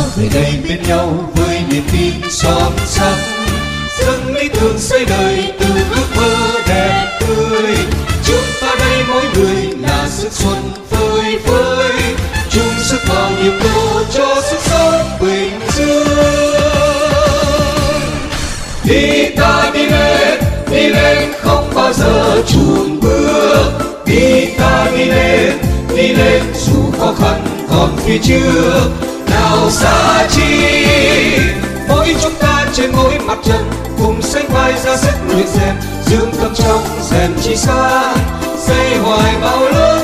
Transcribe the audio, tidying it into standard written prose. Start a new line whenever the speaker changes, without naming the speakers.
về đây bên nhau với niềm tin son sắc, dâng lý tưởng xây đời từ ước mơ đẹp tươi. Chúng ta đây mỗi người là sức xuân phơi phới, chung sức vào niềm đô cho sức sống bình dương. Đi ta đi lên không bao giờ chùn bước. Đi ta đi lên dù khó khăn còn phía trước. Nào xa chi mỗi chúng ta trên mỗi mặt trận, cùng sánh vai ra sức luyện rèn, dưỡng tâm trong rèn chi xa, xây hoài bão lớn.